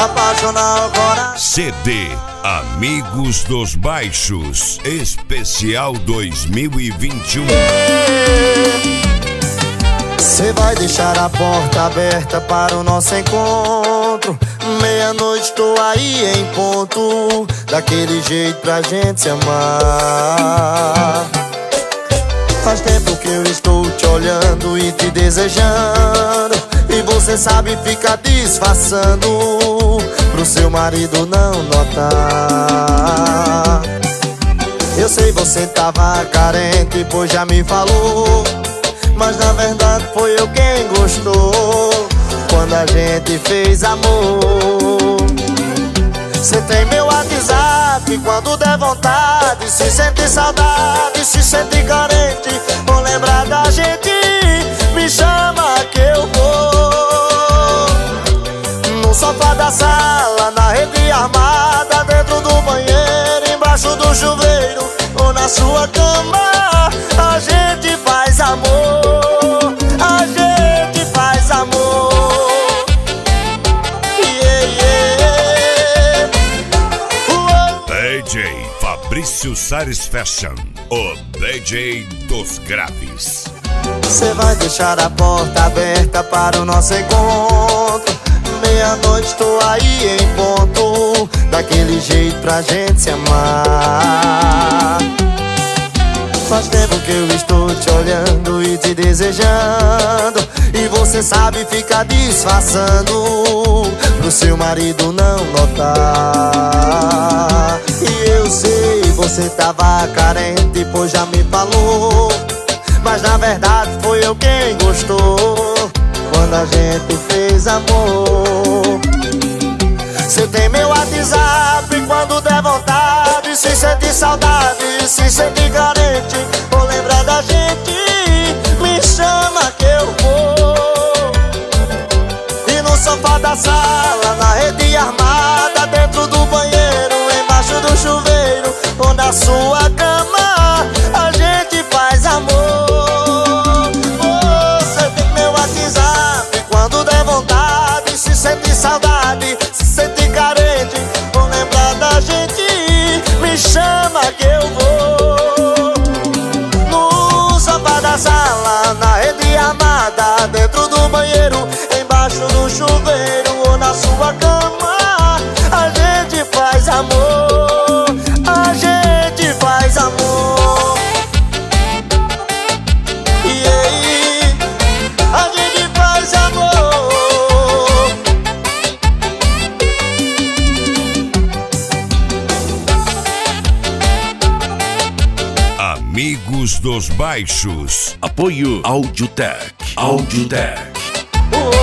apaixonar o coração. CD Amigos dos Baixos, especial 2021. Cê vai deixar a porta aberta para o nosso encontro. Meia-noite tô aí em ponto, daquele jeito pra gente se amar. Faz tempo que eu estou te olhando e te desejando, e você sabe ficar disfarçando pro seu marido não notar. Eu sei você tava carente, pois já me falou, mas na verdade foi eu quem gostou quando a gente fez amor. Cê tem meu WhatsApp, quando der vontade, se sente saudade, se sente carente, ou lembrar da gente, me chama que eu vou. No sofá da sala, na rede armada, dentro do banheiro, embaixo do chuveiro, ou na sua cama, a gente faz amor, a gente faz amor. DJ Fabrício Sares Fashion, o DJ dos graves. Cê vai deixar a porta aberta para o nosso encontro. Meia-noite tô aí em ponto, daquele jeito pra gente se amar. Faz tempo que eu estou te olhando e te desejando, e você sabe ficar disfarçando pro seu marido não notar. E eu sei, você tava carente, pois já me falou, mas na verdade foi eu quem gostou quando a gente fez amor. Cê tem meu WhatsApp, quando der vontade, se sente saudade, se sente carente, ou lembrar da gente, me chama que eu vou. E no sofá da sala, na rede armada, dentro do banheiro, embaixo do chuveiro, ou na sua cama, a gente faz amor. Você tem meu WhatsApp, quando der vontade, se sente saudade, se sente carente, ou lembrar da gente, me chama que eu vou. No sofá da sala, na rede armada, dentro do banheiro, embaixo do chuveiro, ou na sua cama, a gente faz amor, a gente faz amor. E aí, a gente faz amor. Amigos dos Baixos. Apoio Audiotech. Audiotech.